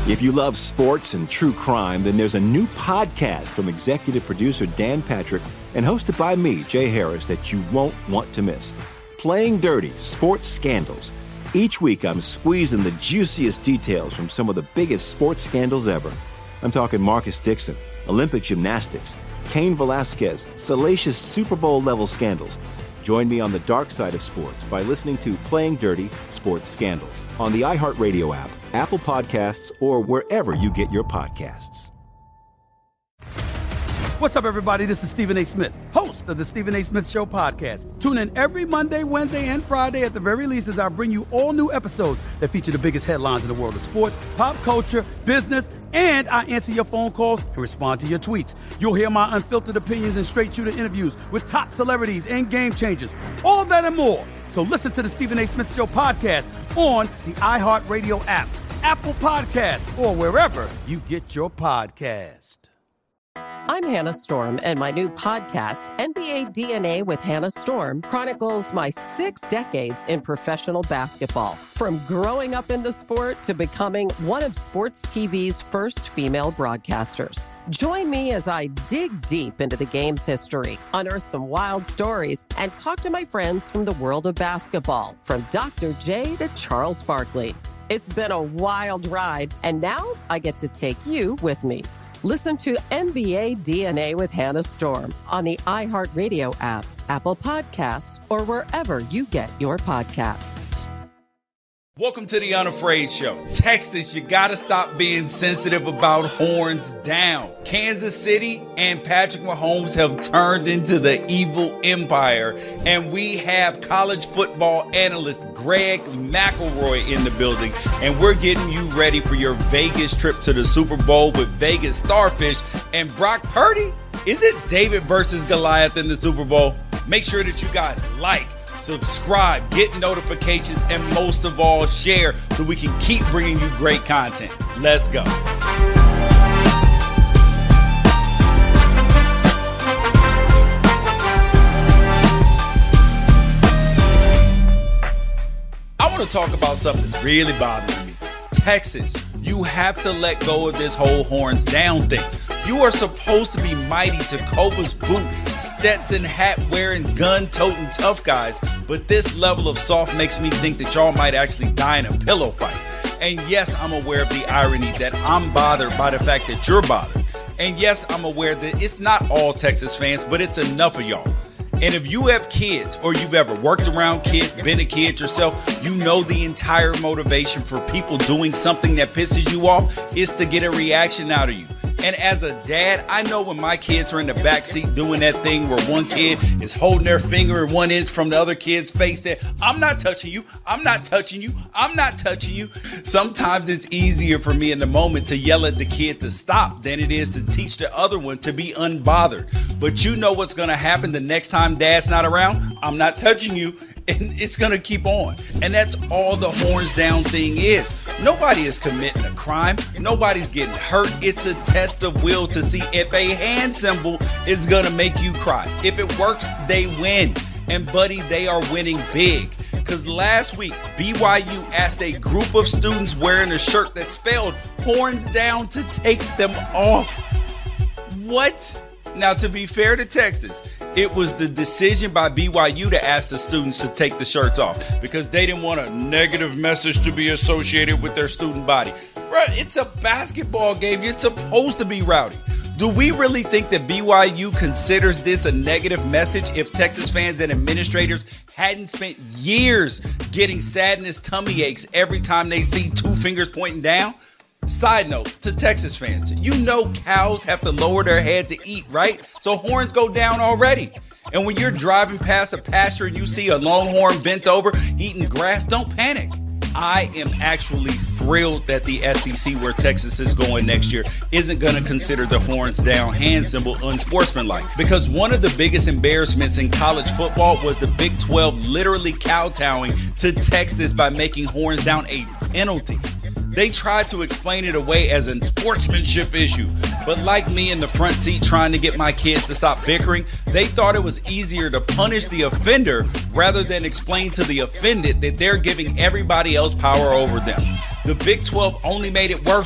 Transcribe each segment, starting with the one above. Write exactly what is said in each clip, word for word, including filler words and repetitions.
If you love sports and true crime, then there's a new podcast from executive producer Dan Patrick and hosted by me, Jay Harris, that you won't want to miss. Playing Dirty: Sports Scandals. Each week, I'm squeezing the juiciest details from some of the biggest sports scandals ever. I'm talking Marcus Dixon, Olympic gymnastics, Cain Velasquez, salacious Super Bowl-level scandals. Join me on the dark side of sports by listening to Playing Dirty: Sports Scandals on the iHeartRadio app, Apple Podcasts, or wherever you get your podcasts. What's up, everybody? This is Stephen A. Smith, host of the Stephen A. Smith Show podcast. Tune in every Monday, Wednesday, and Friday at the very least as I bring you all new episodes that feature the biggest headlines in the world of sports, pop culture, business, and I answer your phone calls and respond to your tweets. You'll hear my unfiltered opinions and straight-shooter interviews with top celebrities and game changers. All that and more. So listen to the Stephen A. Smith Show podcast on the iHeartRadio app, Apple Podcasts, or wherever you get your podcast. I'm Hannah Storm, and my new podcast, N B A D N A with Hannah Storm, chronicles my six decades in professional basketball. From growing up in the sport to becoming one of sports T V's first female broadcasters. Join me as I dig deep into the game's history, unearth some wild stories, and talk to my friends from the world of basketball, from Doctor J to Charles Barkley. It's been a wild ride, and now I get to take you with me. Listen to N B A D N A with Hannah Storm on the iHeartRadio app, Apple Podcasts, or wherever you get your podcasts. Welcome to the Unafraid Show. Texas, you gotta stop being sensitive about horns down. Kansas City and Patrick Mahomes have turned into the evil empire, and we have college football analyst Greg McElroy in the building, and we're getting you ready for your Vegas trip to the Super Bowl with Vegas Starfish and Brock Purdy. Is it David versus Goliath in the Super Bowl? Make sure that you guys like, subscribe, get notifications, and most of all, share so we can keep bringing you great content. Let's go. I want to talk about something that's really bothering me. Texas, you have to let go of this whole horns down thing. You are supposed to be mighty Tecovas boot, Stetson hat wearing, gun toting tough guys, but this level of soft makes me think that y'all might actually die in a pillow fight. And yes, I'm aware of the irony that I'm bothered by the fact that you're bothered. And yes, I'm aware that it's not all Texas fans, but it's enough of y'all. And if you have kids or you've ever worked around kids, been a kid yourself, you know the entire motivation for people doing something that pisses you off is to get a reaction out of you. And as a dad, I know when my kids are in the backseat doing that thing where one kid is holding their finger one inch from the other kid's face that I'm not touching you, I'm not touching you, I'm not touching you. Sometimes it's easier for me in the moment to yell at the kid to stop than it is to teach the other one to be unbothered. But you know what's going to happen the next time dad's not around? I'm not touching you. And it's going to keep on. And that's all the horns down thing is. Nobody is committing a crime. Nobody's getting hurt. It's a test of will to see if a hand symbol is going to make you cry. If it works, they win. And buddy, they are winning big. Because last week, B Y U asked a group of students wearing a shirt that spelled horns down to take them off. What? Now, to be fair to Texas, it was the decision by B Y U to ask the students to take the shirts off because they didn't want a negative message to be associated with their student body. Bro, it's a basketball game. You're supposed to be rowdy. Do we really think that B Y U considers this a negative message if Texas fans and administrators hadn't spent years getting sadness tummy aches every time they see two fingers pointing down? Side note to Texas fans, you know cows have to lower their head to eat, right? So horns go down already. And when you're driving past a pasture and you see a longhorn bent over eating grass, don't panic. I am actually thrilled that the S E C, where Texas is going next year, isn't going to consider the horns down hand symbol unsportsmanlike. Because one of the biggest embarrassments in college football was the Big twelve literally kowtowing to Texas by making horns down a penalty. They tried to explain it away as a sportsmanship issue, but like me in the front seat trying to get my kids to stop bickering, they thought it was easier to punish the offender rather than explain to the offended that they're giving everybody else power over them. The Big twelve only made it worse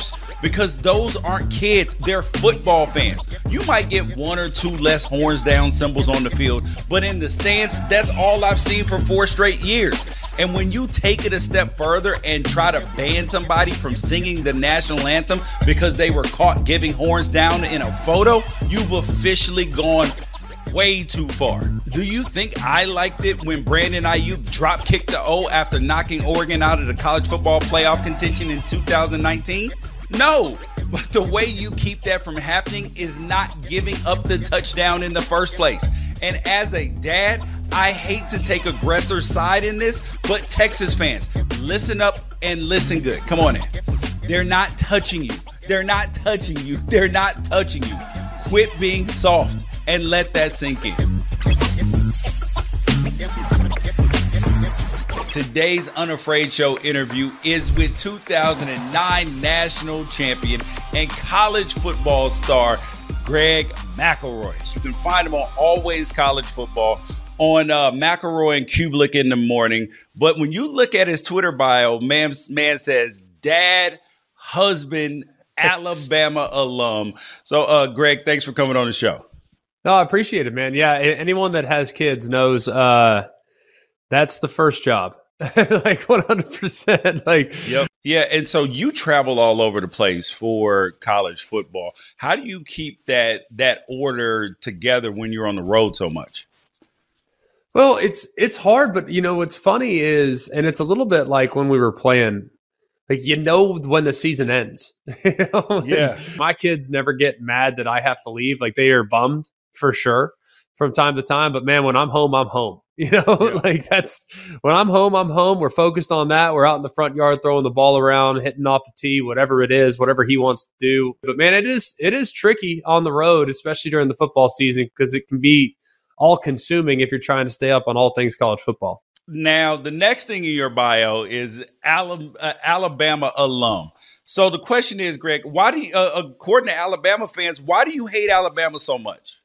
because those aren't kids. They're football fans. You might get one or two less horns down symbols on the field, but in the stands, that's all I've seen for four straight years. And when you take it a step further and try to ban somebody from singing the national anthem because they were caught giving horns down in a photo, you've officially gone way too far. Do you think I liked it when Brandon Ayuk drop kicked the O after knocking Oregon out of the college football playoff contention in two thousand nineteen? No, but the way you keep that from happening is not giving up the touchdown in the first place. And as a dad, I hate to take aggressor's side in this, but Texas fans, listen up and listen good. Come on in. They're not touching you. They're not touching you. They're not touching you. Quit being soft and let that sink in. Today's Unafraid Show interview is with two thousand nine national champion and college football star Greg McElroy. You can find him on Always College Football, on uh, McElroy and Kublik in the morning. But when you look at his Twitter bio, man, man says dad, husband, Alabama alum. So, uh, Greg, thanks for coming on the show. No, I appreciate it, man. Yeah, anyone that has kids knows uh, that's the first job. Like one hundred percent. Like, yep. Yeah. And so you travel all over the place for college football. How do you keep that that order together when you're on the road so much? Well, it's it's hard, but you know what's funny is, and it's a little bit like when we were playing, like you know when the season ends. You know? Yeah. My kids never get mad that I have to leave. Like they are bummed for sure from time to time. But man, when I'm home, I'm home. You know, yeah. Like that's when I'm home, I'm home. We're focused on that. We're out in the front yard throwing the ball around, hitting off the tee, whatever it is, whatever he wants to do. But man, it is it is tricky on the road, especially during the football season, because it can be all consuming if you're trying to stay up on all things college football. Now, the next thing in your bio is Alabama alum. So the question is, Greg, why do you, uh, according to Alabama fans, why do you hate Alabama so much?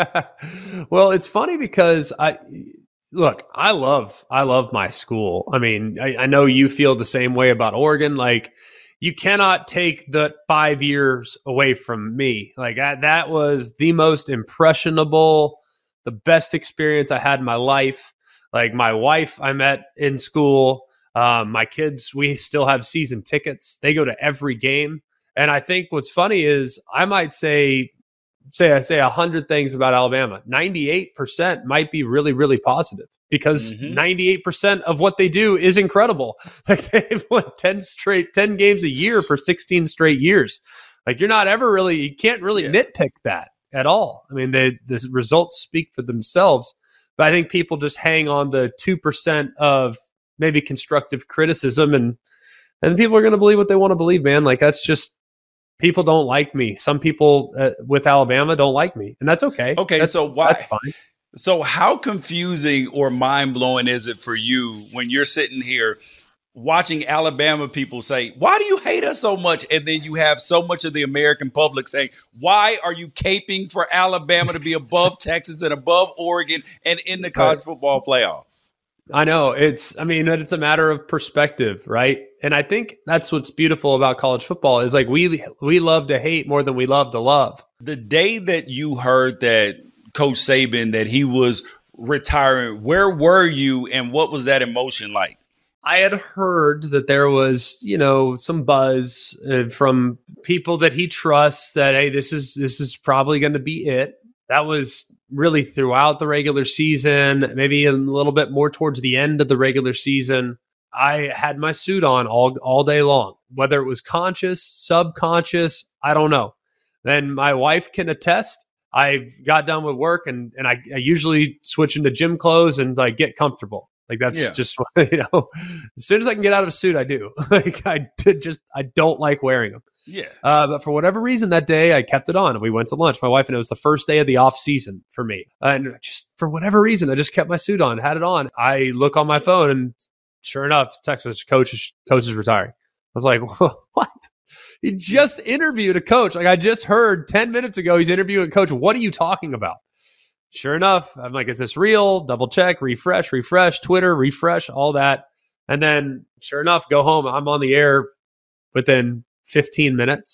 Well, it's funny because I look, I love, I love my school. I mean, I, I know you feel the same way about Oregon. Like, you cannot take the five years away from me. Like that, that was the most impressionable, the best experience I had in my life. Like my wife I met in school. Um, my kids, we still have season tickets. They go to every game. And I think what's funny is I might say, say I say a hundred things about Alabama. ninety-eight percent might be really, really positive because mm-hmm. ninety-eight percent of what they do is incredible. Like they've won ten straight, ten games a year for sixteen straight years. Like you're not ever really, you can't really yeah. nitpick that at all. I mean, they, the results speak for themselves, but I think people just hang on the two percent of maybe constructive criticism and, and people are going to believe what they want to believe, man. Like that's just, people don't like me. Some people uh, with Alabama don't like me, and that's okay. Okay, that's, so why? That's fine. So how confusing or mind-blowing is it for you when you're sitting here watching Alabama people say, why do you hate us so much? And then you have so much of the American public saying, why are you caping for Alabama to be above Texas and above Oregon and in the college football playoff? I know it's, I mean, it's a matter of perspective, right? And I think that's what's beautiful about college football is like we we love to hate more than we love to love. The day that you heard that Coach Saban, that he was retiring, where were you and what was that emotion like? I had heard that there was, you know, some buzz uh, from people that he trusts that, hey, this is this is probably going to be it. That was really throughout the regular season, maybe a little bit more towards the end of the regular season. I had my suit on all all day long, whether it was conscious, subconscious, I don't know. Then my wife can attest. I got done with work and and I, I usually switch into gym clothes and like get comfortable. Like that's yeah. just, you know, as soon as I can get out of a suit, I do. Like I did just, I don't like wearing them. Yeah. Uh, but for whatever reason that day, I kept it on and we went to lunch. My wife and it was the first day of the off season for me. And just for whatever reason, I just kept my suit on, had it on. I look on my phone and sure enough, Texas coach, coach is retiring. I was like, what? He just interviewed a coach. Like I just heard ten minutes ago, he's interviewing a coach. What are you talking about? Sure enough, I'm like, is this real? Double check, refresh, refresh, Twitter, refresh, all that. And then sure enough, go home. I'm on the air within fifteen minutes.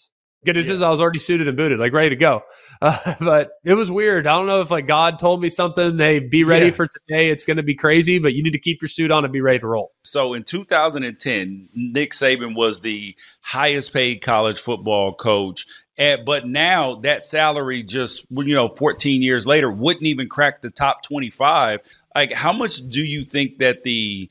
Good news Yeah. is I was already suited and booted, like ready to go. Uh, but it was weird. I don't know if like God told me something. Hey, be ready Yeah. for today. It's going to be crazy, but you need to keep your suit on and be ready to roll. So in two thousand ten, Nick Saban was the highest paid college football coach. And, but now that salary just, you know, fourteen years later wouldn't even crack the top twenty-five. Like, how much do you think that the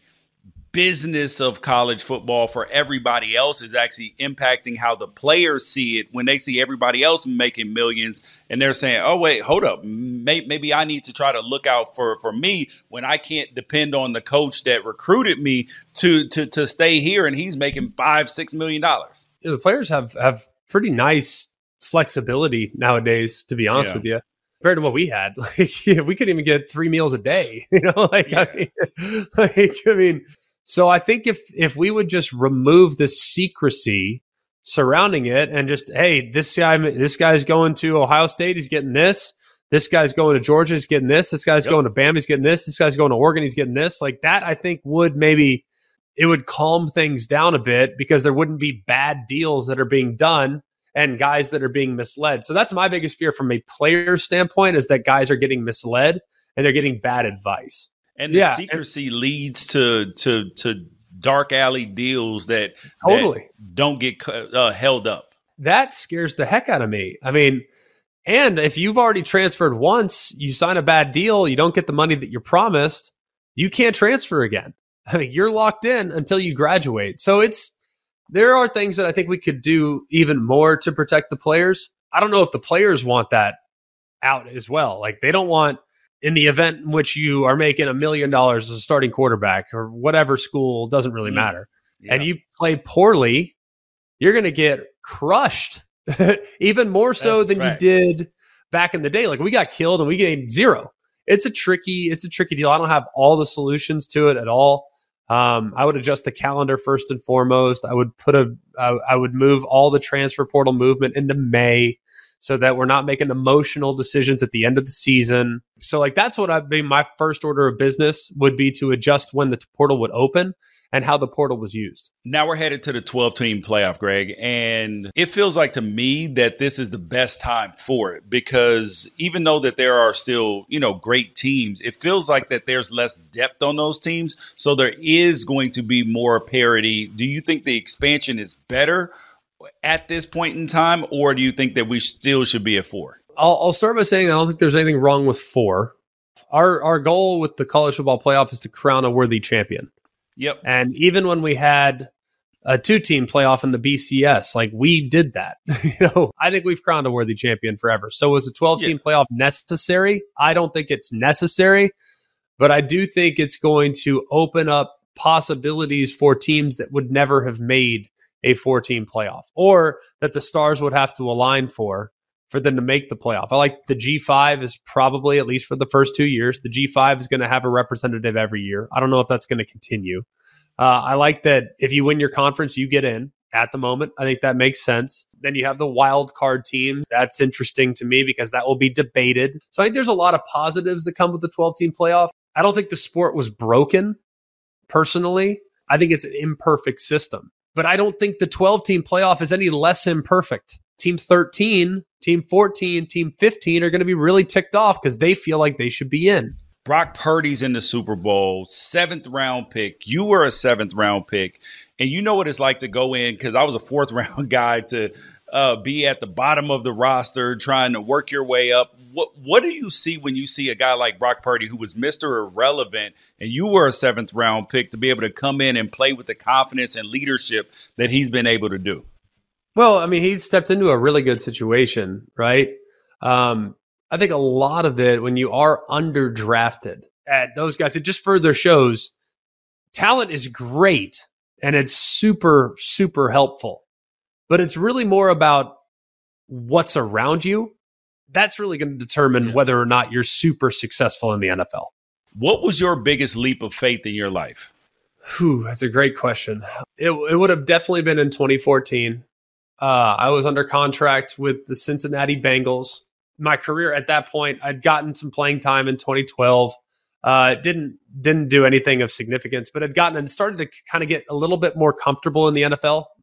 business of college football for everybody else is actually impacting how the players see it when they see everybody else making millions and they're saying, oh, wait, hold up. Maybe, maybe I need to try to look out for, for me when I can't depend on the coach that recruited me to, to, to stay here and he's making five, six million dollars. The players have, have pretty nice flexibility nowadays, to be honest Yeah. with you. Compared to what we had, like yeah, we couldn't even get three meals a day, you know, like, Yeah. I mean, like, I mean, so I think if if we would just remove the secrecy surrounding it and just, hey, this guy, this guy's going to Ohio State, he's getting this. This guy's going to Georgia, he's getting this. This guy's Yep. going to Bama, he's getting this. This guy's going to Oregon, he's getting this. Like that, I think would maybe it would calm things down a bit because there wouldn't be bad deals that are being done and guys that are being misled. So that's my biggest fear from a player standpoint is that guys are getting misled and they're getting bad advice. And the Yeah, secrecy leads to, to, to dark alley deals that, Totally. that don't get uh, held up. That scares the heck out of me. I mean, and if you've already transferred once, you sign a bad deal, you don't get the money that you're promised, you can't transfer again. I mean, you're locked in until you graduate. So it's there are things that I think we could do even more to protect the players. I don't know if the players want that out as well. Like they don't want in the event in which you are making a million dollars as a starting quarterback or whatever school, doesn't really Mm. matter. Yeah. And you play poorly, you're going to get crushed even more so That's a than fact. you did back in the day. Like we got killed and we gained zero. It's a tricky, it's a tricky deal. I don't have all the solutions to it at all. Um, I would adjust the calendar first and foremost. I would put a, I, I would move all the transfer portal movement into May so that we're not making emotional decisions at the end of the season. So like that's what I'd be my first order of business would be to adjust when the portal would open and how the portal was used. Now we're headed to the twelve-team playoff, Greg, and it feels like to me that this is the best time for it because even though that there are still, you know, great teams, it feels like that there's less depth on those teams, so there is going to be more parity. Do you think the expansion is better at this point in time, or do you think that we still should be at four? I'll, I'll start by saying I don't think there's anything wrong with four. Our our goal with the college football playoff is to crown a worthy champion. Yep. And even when we had a two-team playoff in the B C S, like we did that. you know, I think we've crowned a worthy champion forever. So was a twelve-team Yeah. playoff necessary? I don't think it's necessary, but I do think it's going to open up possibilities for teams that would never have made a four-team playoff or that the stars would have to align for for them to make the playoff. I like the G five is probably, at least for the first two years, the G five is going to have a representative every year. I don't know if that's going to continue. Uh, I like that if you win your conference, you get in at the moment. I think that makes sense. Then you have the wild card teams. That's interesting to me because that will be debated. So I think there's a lot of positives that come with the twelve-team playoff. I don't think the sport was broken, personally. I think it's an imperfect system. But I don't think the twelve-team playoff is any less imperfect. Team thirteen, Team fourteen, Team fifteen are going to be really ticked off because they feel like they should be in. Brock Purdy's in the Super Bowl, seventh round pick. You were a seventh round pick. And you know what it's like to go in, because I was a fourth round guy, to uh, be at the bottom of the roster trying to work your way up. What what do you see when you see a guy like Brock Purdy, who was Mister Irrelevant, and you were a seventh round pick, to be able to come in and play with the confidence and leadership that he's been able to do? Well, I mean, he stepped into a really good situation, right? Um, I think a lot of it, when you are underdrafted at those guys, it just further shows talent is great and it's super, super helpful. But it's really more about what's around you. That's really going to determine Yeah. whether or not you're super successful in the N F L. What was your biggest leap of faith in your life? Whew, that's a great question. It, it would have definitely been in twenty fourteen. Uh, I was under contract with the Cincinnati Bengals. My career at that point, I'd gotten some playing time in twenty twelve. Uh, didn't didn't do anything of significance, but had gotten and started to kind of get a little bit more comfortable in the N F L.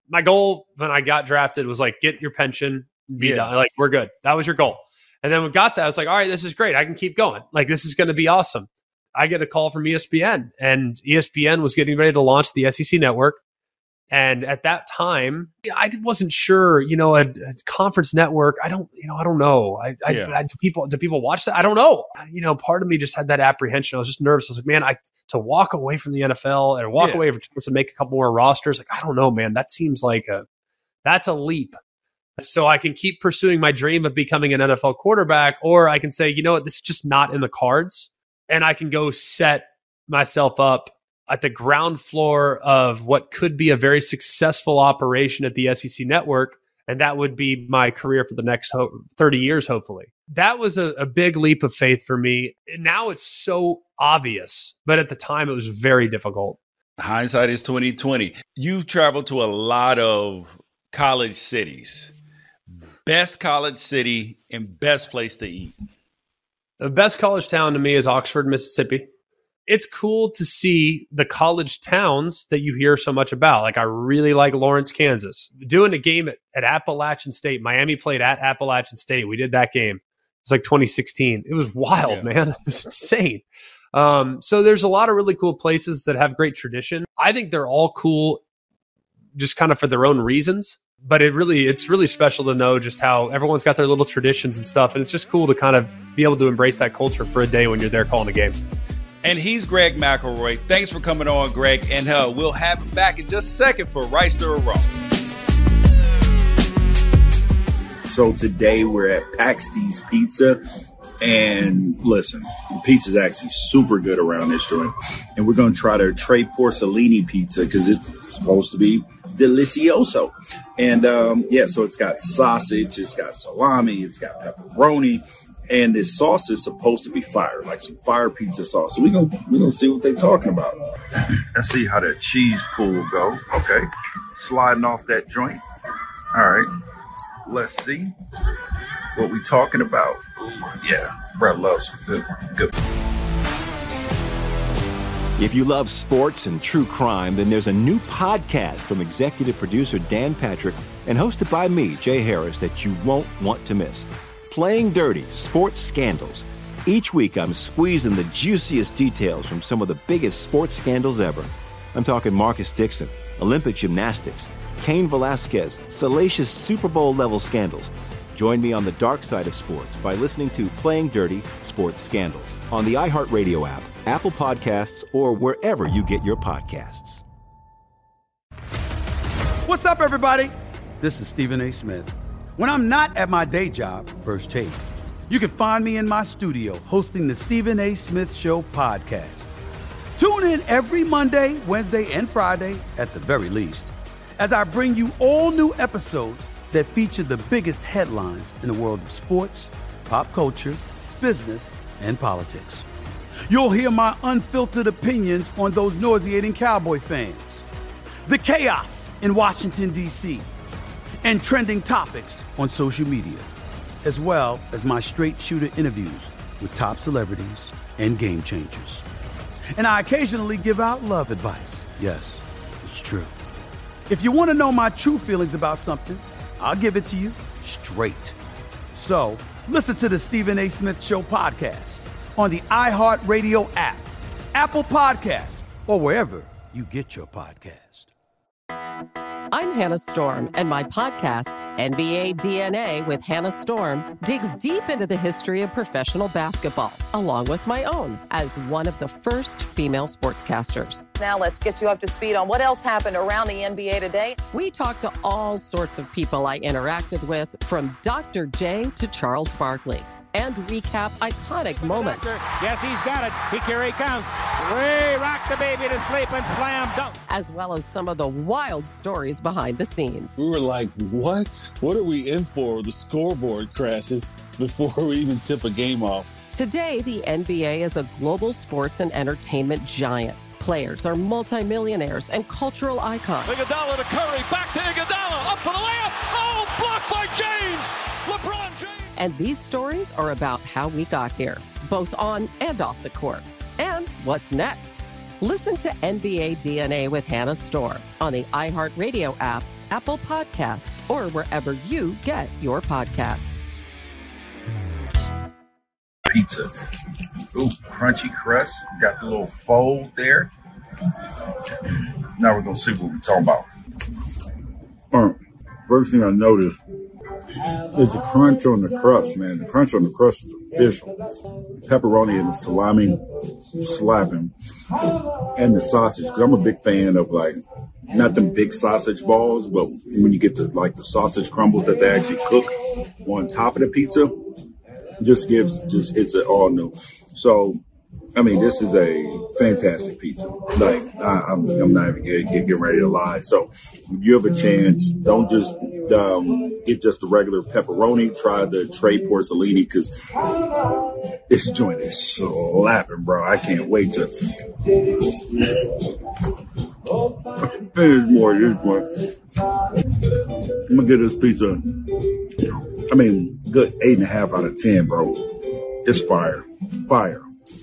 my goal when I got drafted was like, get your pension, be Yeah. done. Like, we're good. That was your goal. And then we got that. I was like, all right, this is great. I can keep going. Like, this is going to be awesome. I get a call from E S P N, and E S P N was getting ready to launch the S E C network. And at that time, I wasn't sure, you know, a, a conference network. I don't, you know, I don't know. I, I, Yeah. I do people, do people watch that? I don't know. You know, part of me just had that apprehension. I was just nervous. I was like, man, I, to walk away from the N F L and walk Yeah. away from chance to make a couple more rosters. Like, I don't know, man, that seems like a, that's a leap. So I can keep pursuing my dream of becoming an N F L quarterback, or I can say, you know what, this is just not in the cards. And I can go set myself up at the ground floor of what could be a very successful operation at the S E C network. And that would be my career for the next ho- thirty years, hopefully. That was a, a big leap of faith for me. And now it's so obvious, but at the time it was very difficult. Hindsight is twenty twenty. You've traveled to a lot of college cities. Best college city and best place to eat. The best college town to me is Oxford, Mississippi. It's cool to see the college towns that you hear so much about. Like, I really like Lawrence, Kansas. Doing a game at, at Appalachian State. Miami played at Appalachian State. We did that game. It was like twenty sixteen. It was wild, Yeah. man. It was insane. Um, so there's a lot of really cool places that have great tradition. I think they're all cool just kind of for their own reasons. But it really, it's really special to know just how everyone's got their little traditions and stuff. And it's just cool to kind of be able to embrace that culture for a day when you're there calling a game. And he's Greg McElroy. Thanks for coming on, Greg. And uh, we'll have him back in just a second for Rice or Wrong. So today we're at Paxti's Pizza. And listen, the pizza's actually super good around this joint. And we're going to try their Tre Porcellini pizza because it's supposed to be delicioso. And um, yeah, so it's got sausage, it's got salami, it's got pepperoni. And this sauce is supposed to be fire, like some fire pizza sauce. So we're going we're gonna see what they're talking about. Let's see how that cheese pool go. Okay. Sliding off that joint. All right. Let's see what we talking about. Yeah, Brett loves good, good. If you love sports and true crime, then there's a new podcast from executive producer Dan Patrick and hosted by me, Jay Harris, that you won't want to miss. Playing Dirty: Sports Scandals. Each week, I'm squeezing the juiciest details from some of the biggest sports scandals ever. I'm talking Marcus Dixon, Olympic gymnastics, Cain Velasquez, salacious Super Bowl-level scandals. Join me on the dark side of sports by listening to Playing Dirty: Sports Scandals on the iHeartRadio app, Apple Podcasts, or wherever you get your podcasts. What's up, everybody? This is Stephen A. Smith. When I'm not at my day job, First Take, you can find me in my studio hosting the Stephen A. Smith Show podcast. Tune in every Monday, Wednesday, and Friday, at the very least, as I bring you all new episodes that feature the biggest headlines in the world of sports, pop culture, business, and politics. You'll hear my unfiltered opinions on those nauseating Cowboy fans, the chaos in Washington, D C, and trending topics on social media, as well as my straight shooter interviews with top celebrities and game changers. And I occasionally give out love advice. Yes, it's true. If you want to know my true feelings about something, I'll give it to you straight. So listen to the Stephen A. Smith Show podcast on the iHeartRadio app, Apple Podcasts, or wherever you get your podcast. I'm Hannah Storm, and my podcast, N B A D N A with Hannah Storm, digs deep into the history of professional basketball, along with my own, as one of the first female sportscasters. Now let's get you up to speed on what else happened around the N B A today. We talk to all sorts of people I interacted with, from Doctor J to Charles Barkley, and recap iconic moments. Yes, he's got it. He, here he comes. Way rock the baby to sleep and slam dunk. As well as some of the wild stories behind the scenes. We were like, what? What are we in for? The scoreboard crashes before we even tip a game off. Today, the N B A is a global sports and entertainment giant. Players are multimillionaires and cultural icons. Iguodala to Curry, back to Iguodala, up for the layup. Oh, blocked by James. LeBron James. And these stories are about how we got here, both on and off the court. And what's next? Listen to N B A D N A with Hannah Storm on the iHeartRadio app, Apple Podcasts, or wherever you get your podcasts. Pizza. Ooh, crunchy crust. Got the little fold there. Now we're going to see what we're talking about. All right. First thing I noticed is the crunch on the crust, man. The crunch on the crust is official. Pepperoni and the salami slapping. And the sausage. Because I'm a big fan of, like, not them big sausage balls, but when you get to, like, the sausage crumbles that they actually cook on top of the pizza, just gives, just, it's an all new. So, I mean, this is a fantastic pizza. Like, I, I'm, I'm not even getting, getting ready to lie. So, if you have a chance, don't just um, get just the regular pepperoni. Try the Tre Porcellini, because this joint is slapping, bro. I can't wait to finish more of this one. I'm going to give this pizza, I mean, good eight and a half out of ten, bro. It's fire. Fire.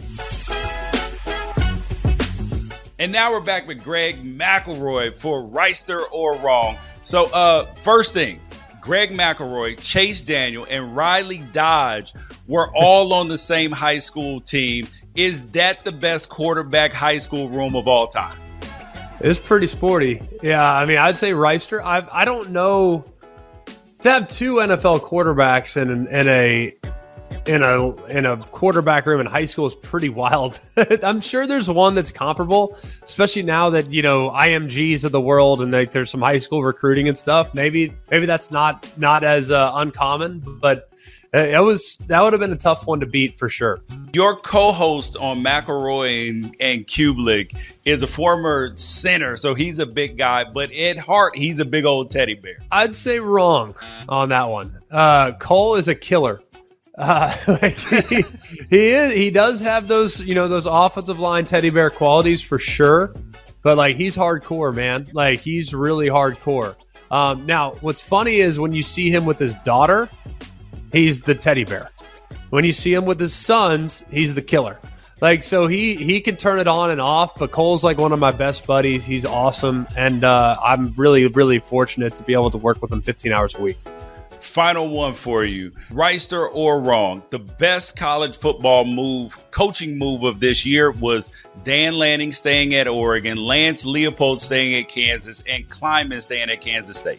And now we're back with Greg McElroy for Reister or Wrong. So, uh, first thing, Greg McElroy, Chase Daniel, and Riley Dodge were all on the same high school team. Is that the best quarterback high school room of all time? It's pretty sporty. Yeah, I mean, I'd say Reister. I I don't know. To have two N F L quarterbacks in an, in a in a in a quarterback room in high school is pretty wild. I'm sure there's one that's comparable, especially now that, you know, I M Gs of the world and like there's some high school recruiting and stuff. Maybe maybe that's not not as uh, uncommon, but it was that would have been a tough one to beat for sure. Your co-host on McElroy and, and Kublik is a former center, so he's a big guy, but at heart, he's a big old teddy bear. I'd say wrong on that one. Uh, Cole is a killer. Uh, like he, he is. He does have those, you know, those offensive line teddy bear qualities for sure. But like he's hardcore, man. Like he's really hardcore. Um, now, what's funny is when you see him with his daughter, he's the teddy bear. When you see him with his sons, he's the killer. Like so, he he can turn it on and off. But Cole's like one of my best buddies. He's awesome, and uh, I'm really really fortunate to be able to work with him fifteen hours a week. Final one for you. Reister or Wrong, the best college football move, coaching move of this year was Dan Lanning staying at Oregon, Lance Leopold staying at Kansas, and Kleiman staying at Kansas State.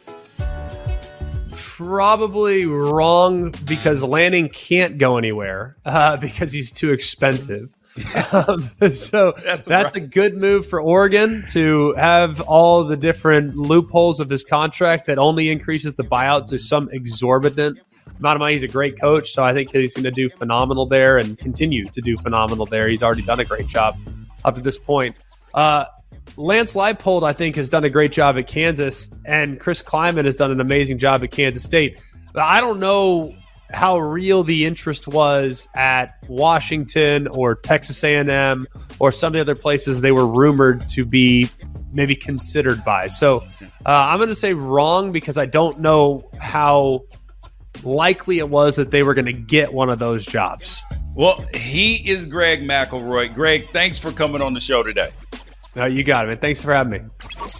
Probably wrong because Lanning can't go anywhere uh, because he's too expensive. um, so that's, that's right. A good move for Oregon to have all the different loopholes of his contract that only increases the buyout to some exorbitant amount of money. He's a great coach, so I think he's going to do phenomenal there and continue to do phenomenal there. He's already done a great job up to this point. Uh, Lance Leipold, I think, has done a great job at Kansas, and Chris Kleiman has done an amazing job at Kansas State. But I don't know how real the interest was at Washington or Texas A and M or some of the other places they were rumored to be maybe considered by. So uh, I'm going to say wrong because I don't know how likely it was that they were going to get one of those jobs. Well, he is Greg McElroy. Greg, thanks for coming on the show today. No, you got it, man. Thanks for having me.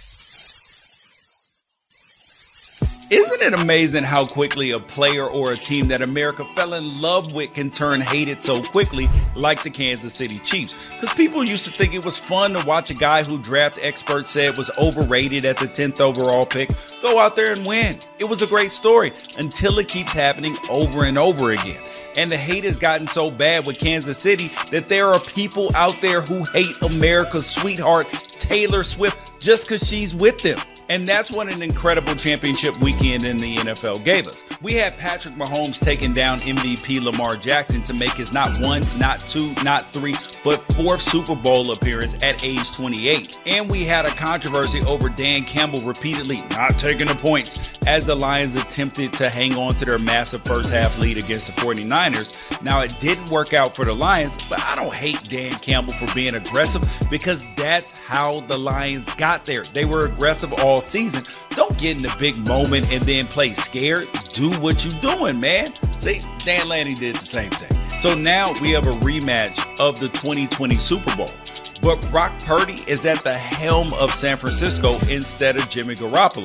Isn't it amazing how quickly a player or a team that America fell in love with can turn hated so quickly, like the Kansas City Chiefs? Because people used to think it was fun to watch a guy who draft experts said was overrated at the tenth overall pick go out there and win. It was a great story until it keeps happening over and over again. And the hate has gotten so bad with Kansas City that there are people out there who hate America's sweetheart, Taylor Swift, just because she's with them. And that's what an incredible championship weekend in the N F L gave us. We had Patrick Mahomes taking down M V P Lamar Jackson to make his not one, not two, not three, but fourth Super Bowl appearance at age twenty-eight. And we had a controversy over Dan Campbell repeatedly not taking the points as the Lions attempted to hang on to their massive first half lead against the forty-niners. Now, it didn't work out for the Lions, but I don't hate Dan Campbell for being aggressive because that's how the Lions got there. They were aggressive all season. Don't get in a big moment and then play scared. Do what you doing, man. See, Dan Lanning did the same thing. So now we have a rematch of the twenty twenty Super Bowl. But Brock Purdy is at the helm of San Francisco instead of Jimmy Garoppolo.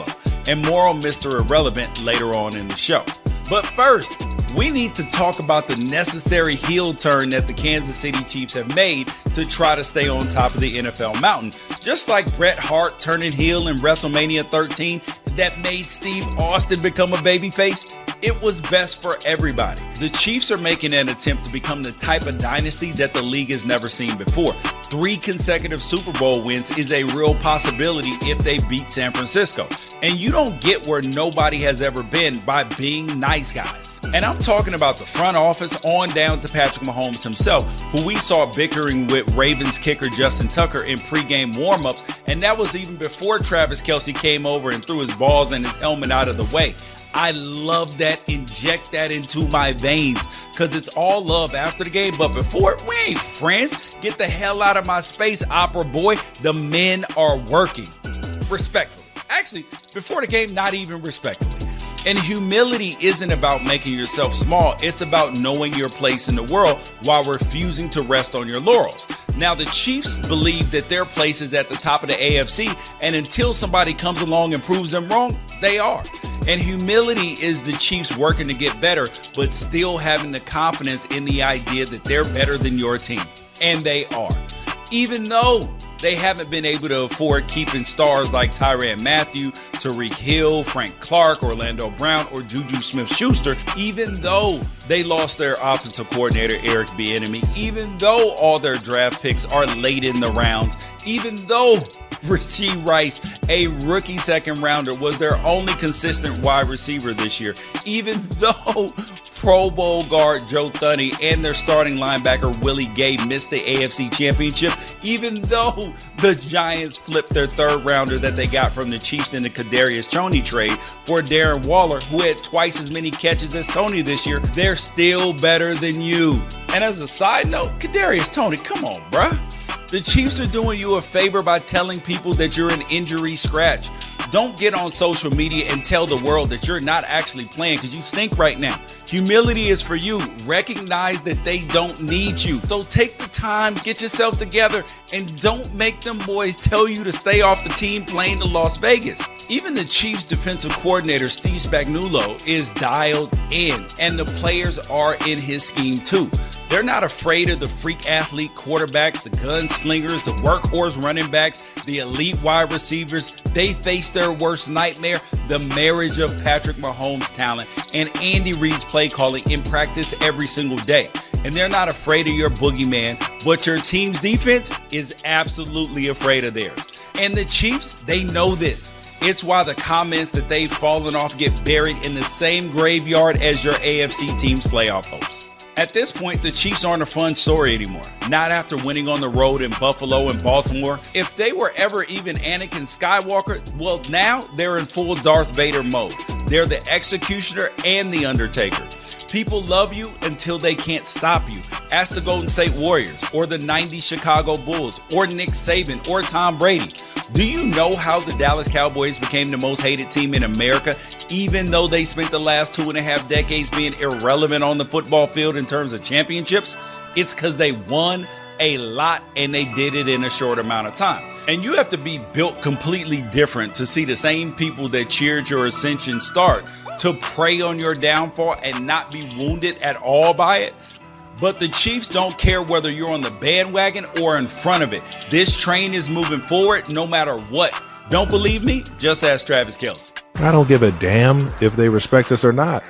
and more on Mister Irrelevant later on in the show. But first, we need to talk about the necessary heel turn that the Kansas City Chiefs have made to try to stay on top of the N F L mountain. Just like Bret Hart turning heel in WrestleMania thirteen that made Steve Austin become a babyface, it was best for everybody. The Chiefs are making an attempt to become the type of dynasty that the league has never seen before. Three consecutive Super Bowl wins is a real possibility if they beat San Francisco. And you don't get where nobody has ever been by being nice guys. And I'm talking about the front office on down to Patrick Mahomes himself, who we saw bickering with Ravens kicker Justin Tucker in pregame warmups, and that was even before Travis Kelce came over and threw his balls and his helmet out of the way. I love that. Inject that into my veins because it's all love after the game. But before, we ain't friends. Get the hell out of my space, opera boy. The men are working. Respectfully. Actually, before the game, not even respectfully. And humility isn't about making yourself small. It's about knowing your place in the world while refusing to rest on your laurels. Now, the Chiefs believe that their place is at the top of the A F C, and until somebody comes along and proves them wrong, they are. And humility is the Chiefs working to get better, but still having the confidence in the idea that they're better than your team. And they are. Even though they haven't been able to afford keeping stars like Tyrann Mathieu, Tyreek Hill, Frank Clark, Orlando Brown, or Juju Smith-Schuster, even though they lost their offensive coordinator, Eric Bieniemy, even though all their draft picks are late in the rounds, even though Rashee Rice, a rookie second rounder, was their only consistent wide receiver this year, even though Pro Bowl guard Joe Thuney and their starting linebacker Willie Gay missed the A F C Championship, even though the Giants flipped their third rounder that they got from the Chiefs in the Kadarius Toney trade for Darren Waller, who had twice as many catches as Toney this year, they're still better than you. And as a side note, Kadarius Toney, come on, bruh. The Chiefs are doing you a favor by telling people that you're an injury scratch. Don't get on social media and tell the world that you're not actually playing because you stink right now. Humility is for you. Recognize that they don't need you. So take the time, get yourself together, and don't make them boys tell you to stay off the team plane to Las Vegas. Even the Chiefs defensive coordinator, Steve Spagnuolo, is dialed in, and the players are in his scheme too. They're not afraid of the freak athlete quarterbacks, the gunslingers, the workhorse running backs, the elite wide receivers. They face their worst nightmare, the marriage of Patrick Mahomes' talent and Andy Reid's play calling in practice every single day. And they're not afraid of your boogeyman, but your team's defense is absolutely afraid of theirs. And the Chiefs, they know this. It's why the comments that they've fallen off get buried in the same graveyard as your A F C team's playoff hopes. At this point, the Chiefs aren't a fun story anymore. Not after winning on the road in Buffalo and Baltimore. If they were ever even Anakin Skywalker, well, now they're in full Darth Vader mode. They're the executioner and the Undertaker. People love you until they can't stop you. Ask the Golden State Warriors, or the nineties Chicago Bulls, or Nick Saban, or Tom Brady. Do you know how the Dallas Cowboys became the most hated team in America, even though they spent the last two and a half decades being irrelevant on the football field in terms of championships? It's because they won a lot and they did it in a short amount of time. And you have to be built completely different to see the same people that cheered your ascension start to prey on your downfall and not be wounded at all by it. But the Chiefs don't care whether you're on the bandwagon or in front of it. This train is moving forward no matter what. Don't believe me? Just ask Travis Kelce. I don't give a damn if they respect us or not.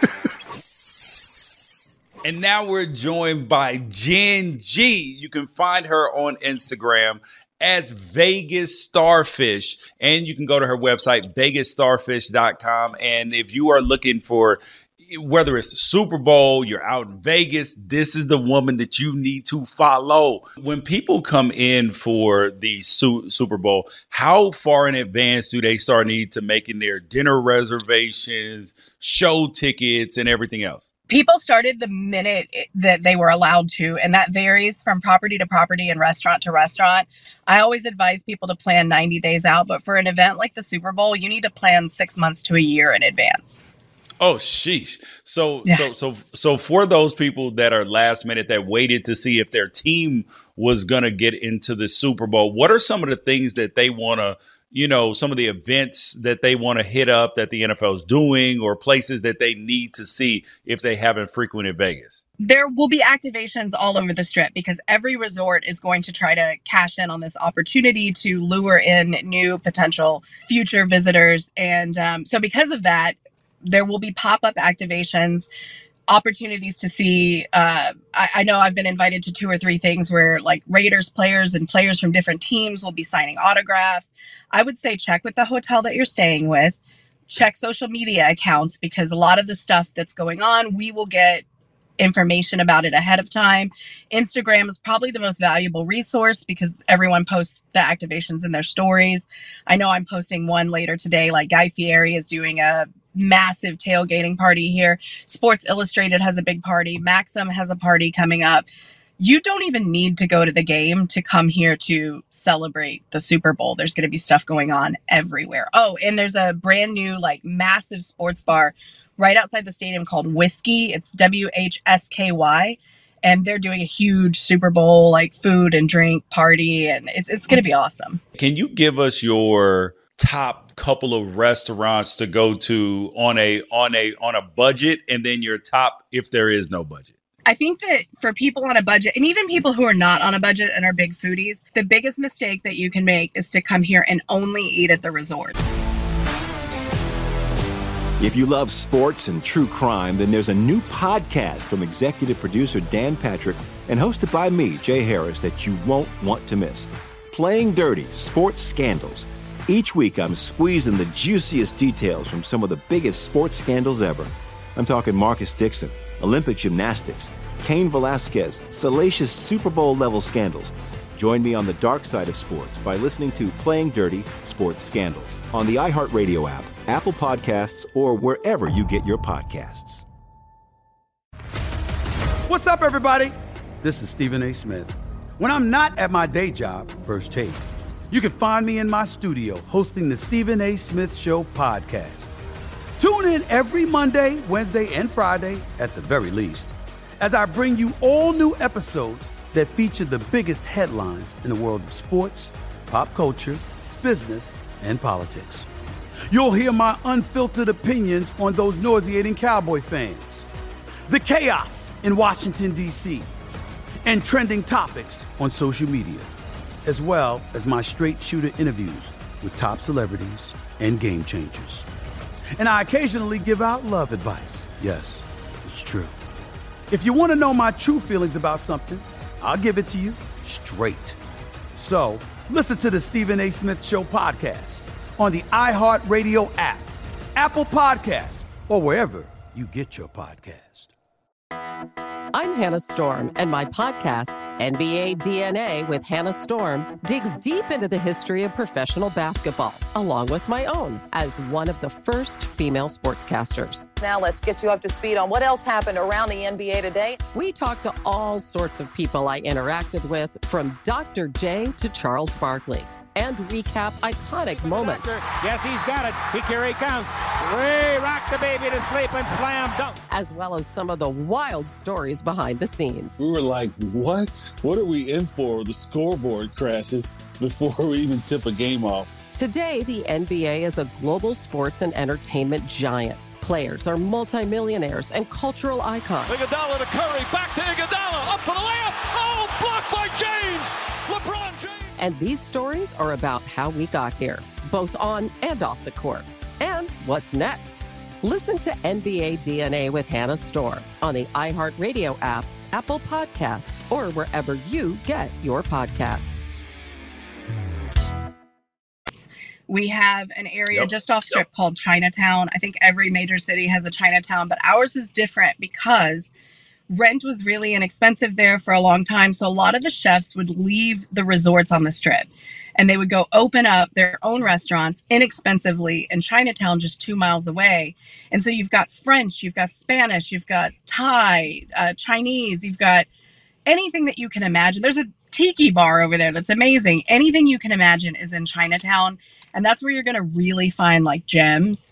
And now we're joined by Jen G. You can find her on Instagram as Vegas Starfish, and you can go to her website, vegas starfish dot com. And if you are looking for, whether it's the Super Bowl, you're out in Vegas, this is the woman that you need to follow. When people come in for the su- Super Bowl, how far in advance do they start need to making their dinner reservations, show tickets, and everything else? People started the minute that they were allowed to, and that varies from property to property and restaurant to restaurant. I always advise people to plan ninety days out, but for an event like the Super Bowl, you need to plan six months to a year in advance. Oh, sheesh. So, yeah. so, so, so for those people that are last minute that waited to see if their team was going to get into the Super Bowl, what are some of the things that they want to, you know, some of the events that they want to hit up that the N F L is doing, or places that they need to see if they haven't frequented Vegas? There will be activations all over the Strip because every resort is going to try to cash in on this opportunity to lure in new potential future visitors. And um, so because of that, there will be pop-up activations, opportunities to see. Uh, I, I know I've been invited to two or three things where like Raiders players and players from different teams will be signing autographs. I would say check with the hotel that you're staying with, check social media accounts, because a lot of the stuff that's going on, we will get information about it ahead of time. Instagram is probably the most valuable resource because everyone posts the activations in their stories. I know I'm posting one later today, like Guy Fieri is doing a massive tailgating party here. Sports Illustrated has a big party. Maxim has a party coming up. You don't even need to go to the game to come here to celebrate the Super Bowl. There's going to be stuff going on everywhere. Oh, and there's a brand new, like, massive sports bar right outside the stadium called Whiskey. It's W H S K Y. And they're doing a huge Super Bowl, like, food and drink party. And it's it's going to be awesome. Can you give us your top couple of restaurants to go to on a on a on a budget, and then your top if there is no budget? I think that for people on a budget, and even people who are not on a budget and are big foodies, the biggest mistake that you can make is to come here and only eat at the resort. If you love sports and true crime, then there's a new podcast from executive producer Dan Patrick and hosted by me, Jay Harris, that you won't want to miss. Playing Dirty: Sports Scandals. Each week, I'm squeezing the juiciest details from some of the biggest sports scandals ever. I'm talking Marcus Dixon, Olympic gymnastics, Cain Velasquez, salacious Super Bowl-level scandals. Join me on the dark side of sports by listening to Playing Dirty: Sports Scandals on the iHeartRadio app, Apple Podcasts, or wherever you get your podcasts. What's up, everybody? This is Stephen A. Smith. When I'm not at my day job, First Take, you can find me in my studio hosting the Stephen A. Smith Show podcast. Tune in every Monday, Wednesday, and Friday, at the very least, as I bring you all new episodes that feature the biggest headlines in the world of sports, pop culture, business, and politics. You'll hear my unfiltered opinions on those nauseating Cowboy fans, the chaos in Washington, D C, and trending topics on social media, as well as my straight shooter interviews with top celebrities and game changers. And I occasionally give out love advice. Yes, it's true. If you want to know my true feelings about something, I'll give it to you straight. So listen to the Stephen A. Smith Show podcast on the iHeartRadio app, Apple Podcasts, or wherever you get your podcast. I'm Hannah Storm, and my podcast, N B A D N A with Hannah Storm, digs deep into the history of professional basketball, along with my own, as one of the first female sportscasters. Now let's get you up to speed on what else happened around the N B A today. We talked to all sorts of people I interacted with, from Doctor J to Charles Barkley, and recap iconic moments. Yes, he's got it. He, here he comes. Way rock the baby to sleep and slam dunk. As well as some of the wild stories behind the scenes. We were like, what? What are we in for? The scoreboard crashes before we even tip a game off. Today, the N B A is a global sports and entertainment giant. Players are multimillionaires and cultural icons. Iguodala to Curry, back to Iguodala, up for the layup. Oh, blocked by James. LeBron James. And these stories are about how we got here, both on and off the court. And what's next? Listen to N B A D N A with Hannah Storm on the iHeartRadio app, Apple Podcasts, or wherever you get your podcasts. We have an area yep. just off Strip yep. called Chinatown. I think every major city has a Chinatown, but ours is different because rent was really inexpensive there for a long time. So a lot of the chefs would leave the resorts on the Strip and they would go open up their own restaurants inexpensively in Chinatown, just two miles away. And so you've got French, you've got Spanish, you've got Thai, uh, Chinese, you've got anything that you can imagine. There's a tiki bar over there that's amazing. Anything you can imagine is in Chinatown. And that's where you're going to really find like gems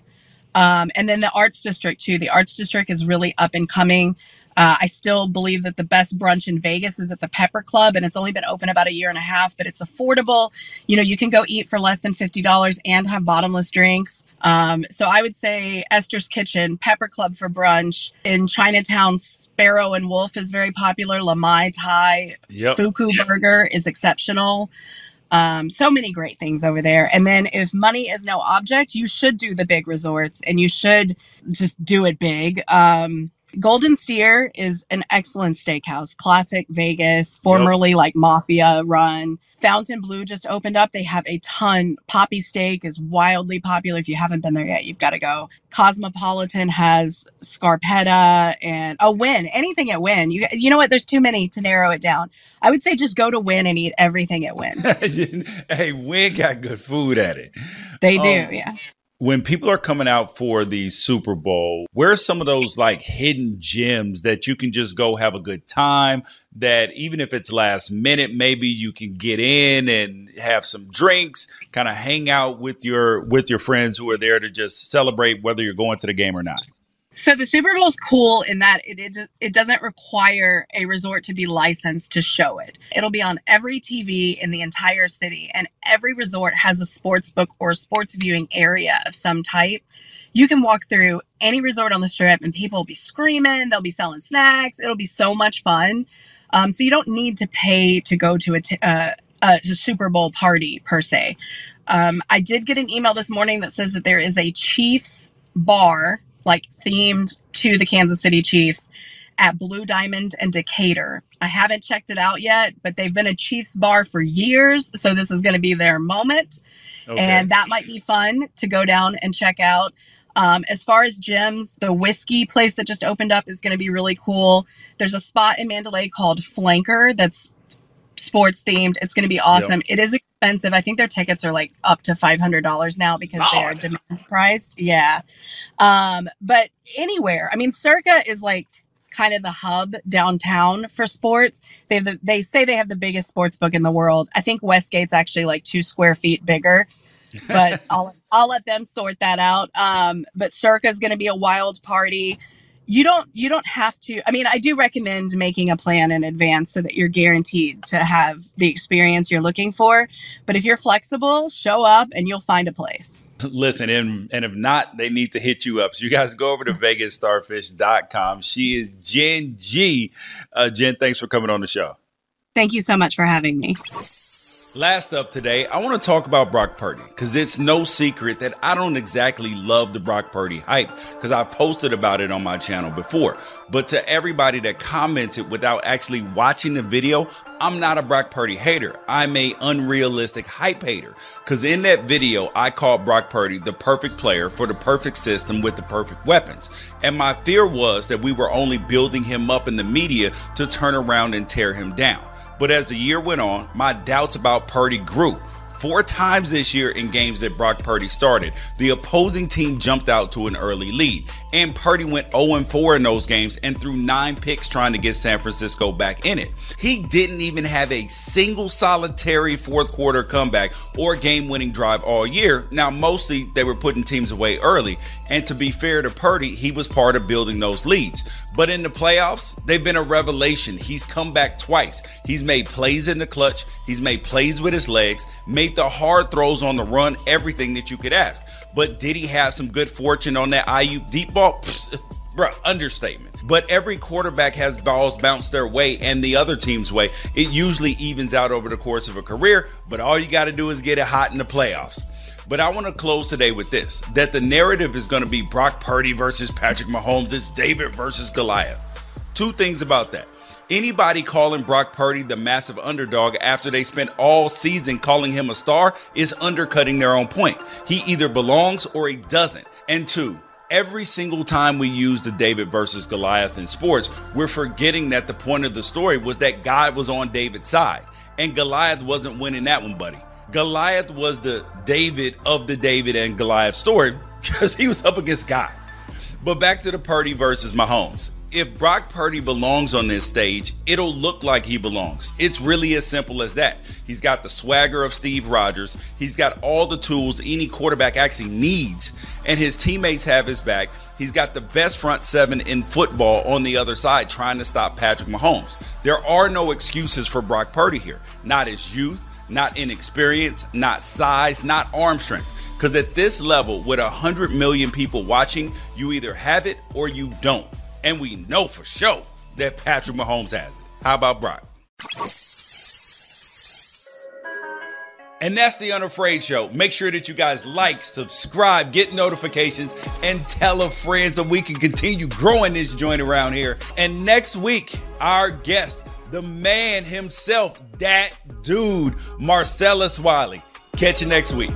Um, and then the Arts District too. The Arts District is really up and coming. Uh, I still believe that the best brunch in Vegas is at the Pepper Club, and it's only been open about a year and a half, but it's affordable. You know, you can go eat for less than fifty dollars and have bottomless drinks. Um, so I would say Esther's Kitchen, Pepper Club for brunch. In Chinatown, Sparrow and Wolf is very popular. La Mai Thai, yep. Fuku yep. Burger is exceptional. Um, so many great things over there. And then if money is no object, you should do the big resorts and you should just do it big. Um, Golden Steer is an excellent steakhouse, classic Vegas, formerly yep. like Mafia run. Fountain Blue just opened up. They have a ton. Poppy Steak is wildly popular. If you haven't been there yet, you've got to go. Cosmopolitan has Scarpetta and a Wynn. Anything at Wynn. You you know what? There's too many to narrow it down. I would say just go to Wynn and eat everything at Wynn. Hey, Wynn got good food at it. They do, um, yeah. When people are coming out for the Super Bowl, where are some of those like hidden gems that you can just go have a good time, that even if it's last minute, maybe you can get in and have some drinks, kind of hang out with your with your friends who are there to just celebrate whether you're going to the game or not? So the Super Bowl is cool in that it, it it doesn't require a resort to be licensed to show it. It'll be on every T V in the entire city, and every resort has a sports book or sports viewing area of some type. You can walk through any resort on the Strip and people will be screaming, they'll be selling snacks. It'll be so much fun. Um, so you don't need to pay to go to a, t- uh, a Super Bowl party per se. Um, I did get an email this morning that says that there is a Chiefs bar like themed to the Kansas City Chiefs at Blue Diamond and Decatur. I haven't checked it out yet, but they've been a Chiefs bar for years. So this is going to be their moment. Okay. And that might be fun to go down and check out. Um, as far as gyms, the whiskey place that just opened up is going to be really cool. There's a spot in Mandalay called Flanker that's sports themed. It's going to be awesome. Yep. It is expensive. I think their tickets are like up to five hundred dollars now because God. They are demand priced. Yeah. Um, but anywhere, I mean, Circa is like kind of the hub downtown for sports. They have the, they say they have the biggest sports book in the world. I think Westgate's actually like two square feet bigger, but I'll, I'll let them sort that out. Um, but Circa is going to be a wild party. You don't, you don't have to, I mean, I do recommend making a plan in advance so that you're guaranteed to have the experience you're looking for. But if you're flexible, show up and you'll find a place. Listen, and, and if not, they need to hit you up. So you guys go over to Vegas Starfish dot com. She is Jen G. Uh, Jen, thanks for coming on the show. Thank you so much for having me. Last up today, I want to talk about Brock Purdy because it's no secret that I don't exactly love the Brock Purdy hype because I've posted about it on my channel before. But to everybody that commented without actually watching the video, I'm not a Brock Purdy hater. I'm a unrealistic hype hater because in that video, I called Brock Purdy the perfect player for the perfect system with the perfect weapons. And my fear was that we were only building him up in the media to turn around and tear him down. But as the year went on, my doubts about Purdy grew. Four times this year in games that Brock Purdy started, the opposing team jumped out to an early lead. And Purdy went oh and four in those games and threw nine picks trying to get San Francisco back in it. He didn't even have a single solitary fourth quarter comeback or game-winning drive all year. Now, mostly they were putting teams away early. And to be fair to Purdy, he was part of building those leads. But in the playoffs, they've been a revelation. He's come back twice. He's made plays in the clutch. He's made plays with his legs, made the hard throws on the run, everything that you could ask. But did he have some good fortune on that Ayuk deep ball? Bruh, understatement. But every quarterback has balls bounced their way and the other team's way. It usually evens out over the course of a career, but all you got to do is get it hot in the playoffs. But I want to close today with this, that the narrative is going to be Brock Purdy versus Patrick Mahomes. It's David versus Goliath. Two things about that. Anybody calling Brock Purdy the massive underdog after they spent all season calling him a star is undercutting their own point. He either belongs or he doesn't. And two, every single time we use the David versus Goliath in sports, we're forgetting that the point of the story was that God was on David's side. And Goliath wasn't winning that one, buddy. Goliath was the David of the David and Goliath story because he was up against God. But back to the Purdy versus Mahomes. If Brock Purdy belongs on this stage, it'll look like he belongs. It's really as simple as that. He's got the swagger of Steve Rogers. He's got all the tools any quarterback actually needs, and his teammates have his back. He's got the best front seven in football on the other side trying to stop Patrick Mahomes. There are no excuses for Brock Purdy here. Not his youth, not inexperience, not size, not arm strength. Because at this level, with one hundred million people watching, you either have it or you don't. And we know for sure that Patrick Mahomes has it. How about Brock? And that's the Unafraid Show. Make sure that you guys like, subscribe, get notifications, and tell a friend so we can continue growing this joint around here. And next week, our guest, the man himself, that dude, Marcellus Wiley. Catch you next week.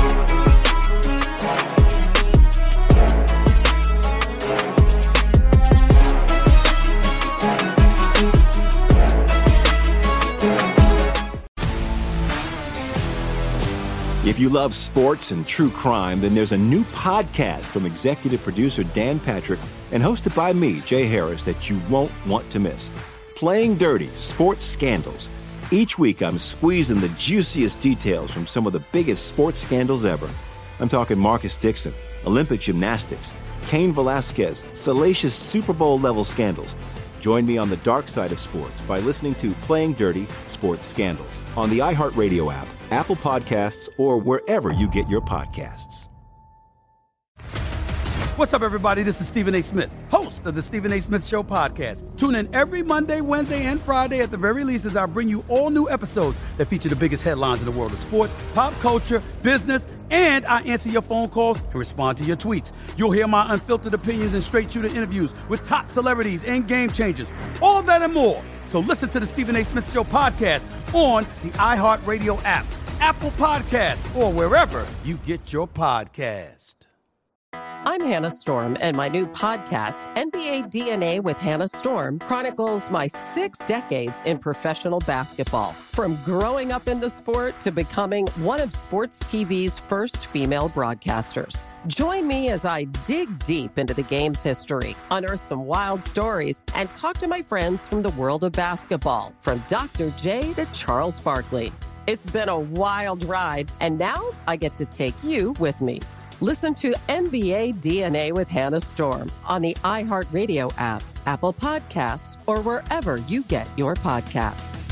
If you love sports and true crime, then there's a new podcast from executive producer Dan Patrick and hosted by me, Jay Harris, that you won't want to miss. Playing Dirty: Sports Scandals. Each week, I'm squeezing the juiciest details from some of the biggest sports scandals ever. I'm talking Marcus Dixon, Olympic gymnastics, Cain Velasquez, salacious Super Bowl-level scandals. Join me on the dark side of sports by listening to Playing Dirty: Sports Scandals on the iHeartRadio app, Apple Podcasts, or wherever you get your podcasts. What's up, everybody? This is Stephen A. Smith, host of the Stephen A. Smith Show podcast. Tune in every Monday, Wednesday, and Friday at the very least as I bring you all new episodes that feature the biggest headlines in the world of sports, pop culture, business, and I answer your phone calls and respond to your tweets. You'll hear my unfiltered opinions and straight-shooter interviews with top celebrities and game changers. All that and more. So listen to the Stephen A. Smith Show podcast on the iHeartRadio app, Apple Podcasts, or wherever you get your podcast. I'm Hannah Storm, and my new podcast, N B A D N A with Hannah Storm, chronicles my six decades in professional basketball. From growing up in the sport to becoming one of sports T V's first female broadcasters. Join me as I dig deep into the game's history, unearth some wild stories, and talk to my friends from the world of basketball, from Doctor J to Charles Barkley. It's been a wild ride, and now I get to take you with me. Listen to N B A D N A with Hannah Storm on the iHeartRadio app, Apple Podcasts, or wherever you get your podcasts.